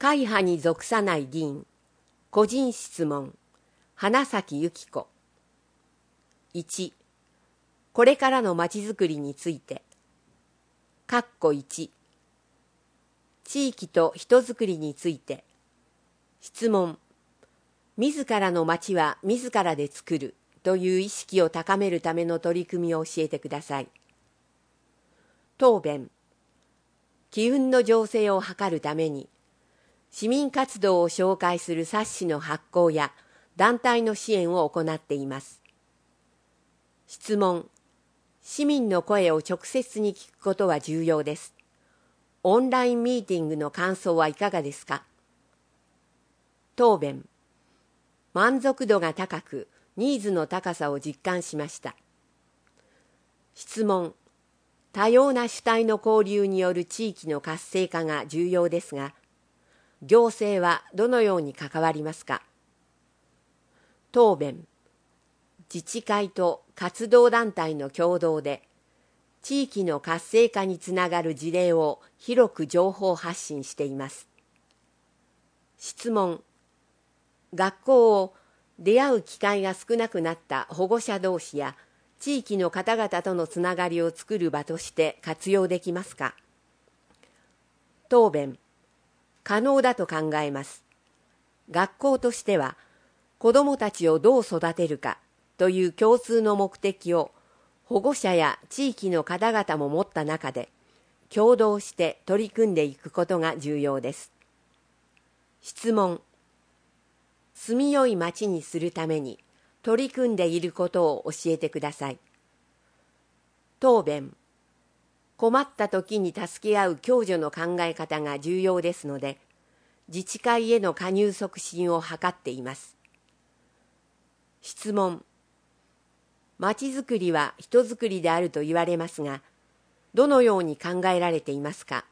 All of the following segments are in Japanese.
会派に属さない議員、個人質問、花咲由紀子。1、これからのまちづくりについて。1、地域と人づくりについて。質問、自らのまちは自らで作るという意識を高めるための取り組みを教えてください。答弁、機運の醸成を図るために、市民活動を紹介する冊子の発行や団体の支援を行っています。質問、市民の声を直接に聞くことは重要です。オンラインミーティングの感想はいかがですか？答弁、満足度が高く、ニーズの高さを実感しました。質問、多様な主体の交流による地域の活性化が重要ですが、行政はどのように関わりますか？答弁、自治会と活動団体の共同で、地域の活性化につながる事例を広く情報発信しています。質問、学校を出会う機会が少なくなった保護者同士や地域の方々とのつながりを作る場として活用できますか？答弁、可能だと考えます。学校としては、子どもたちをどう育てるかという共通の目的を保護者や地域の方々も持った中で、共同して取り組んでいくことが重要です。質問、住みよい町にするために取り組んでいることを教えてください。答弁、困った時に助け合う共助の考え方が重要ですので、自治会への加入促進を図っています。質問、まちづくりは人づくりであると言われますが、どのように考えられていますか？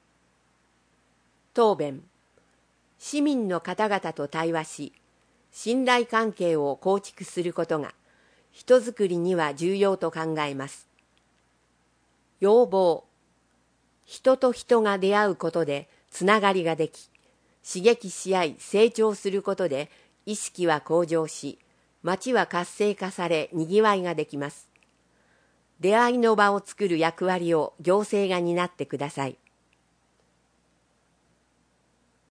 答弁、市民の方々と対話し、信頼関係を構築することが人づくりには重要と考えます。要望、人と人が出会うことでつながりができ、刺激し合い成長することで意識は向上し、町は活性化されにぎわいができます。出会いの場を作る役割を行政が担ってください。